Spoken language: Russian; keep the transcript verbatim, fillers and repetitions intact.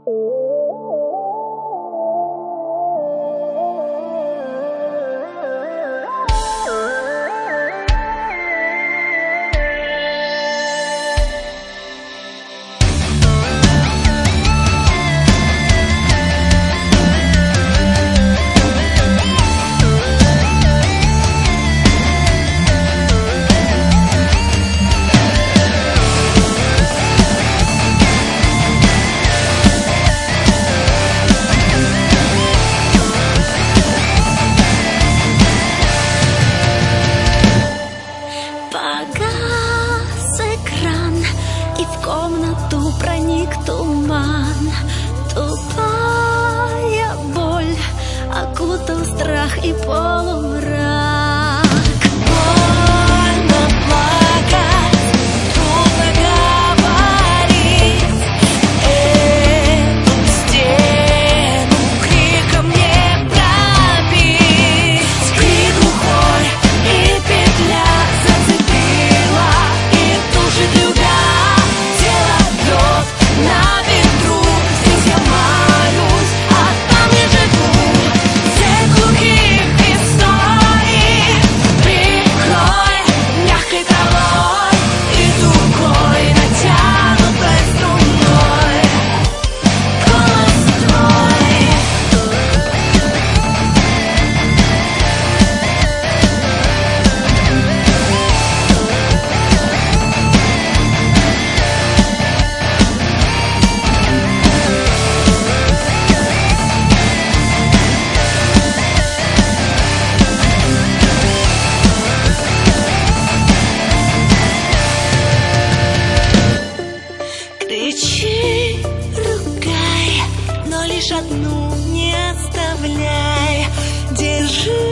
Погас экран, и в комнату проник туман. Тупая боль окутал страх и полумрак. Больно плакать, трудно говорить. Эту стену криком не пробить. Крик глухой и петля зацепила, и тушит любя. Тело бьет на ветру. Здесь я молюсь, а там не живу. Сеть глухих историй прикрой мягкой травой и тугой натянутой струной. Голос твой. Кричи, ругай, но лишь одну не оставляй. Держи